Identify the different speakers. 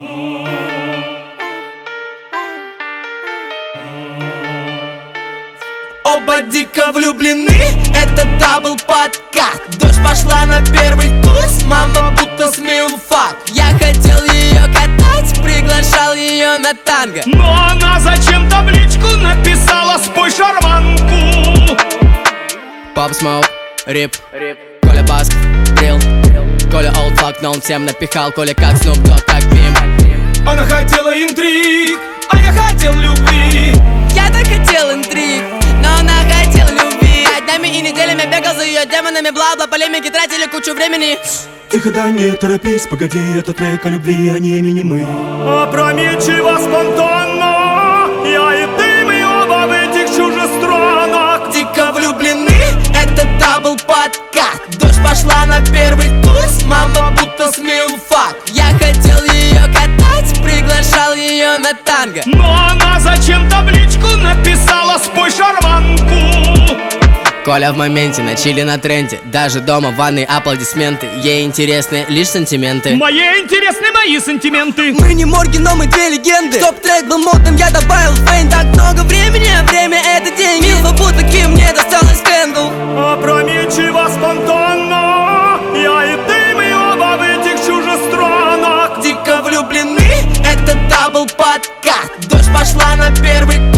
Speaker 1: Оба дико влюблены, это дабл подкат. Дождь пошла на первый туз, мама будто смилфак. Я хотел ее катать, приглашал ее на танго,
Speaker 2: но она зачем табличку написала: спой шарманку.
Speaker 1: Pop Smoke, Рип, Коля Басков, Дрил, Коля олдфак, но он всем напихал. Коля как Снуп Дог, как Пим.
Speaker 2: Она хотела интриг, а я хотел любви.
Speaker 1: Я так хотел интриг, но она хотела любви. Днями и неделями бегал за ее демонами, бла-бла, полемики, тратили кучу времени.
Speaker 3: Тихо, да не торопись, погоди, это трек о любви, а не минимы.
Speaker 2: Опрометчиво, спонтанно, я и ты, мы оба в этих чужестранах.
Speaker 1: Дико влюблены, это дабл подкат. Дождь пошла на первый туз, мама будто смилфак. Я хотел ее катать, приглашал ее на танго,
Speaker 2: но она зачем табличку написала: спой шарманку.
Speaker 1: Коля в моменте, на чили, на тренде. Даже дома в ванной аплодисменты. Ей интересны лишь сантименты.
Speaker 2: Мне интересны мои сантименты.
Speaker 1: Мы не морги, но мы две легенды. Чтоб трек был модным, я добавил фейн. Так много времени, а время это деньги. Милфа будто Ким, мне досталось Кэндл.
Speaker 2: Опрометчиво, спонтанно, я и ты, мы оба в этих чужестранах.
Speaker 1: Дико влюблены, это дабл подкат. Дождь пошла на первый